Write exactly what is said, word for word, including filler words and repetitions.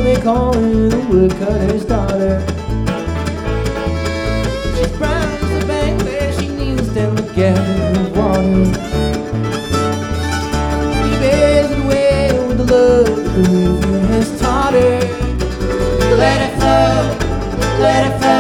they call her the woodcutter's daughter. She browns the bank where she kneels down to gather her water. She bears it away with the love that the river has taught her. Let it flow, let it flow.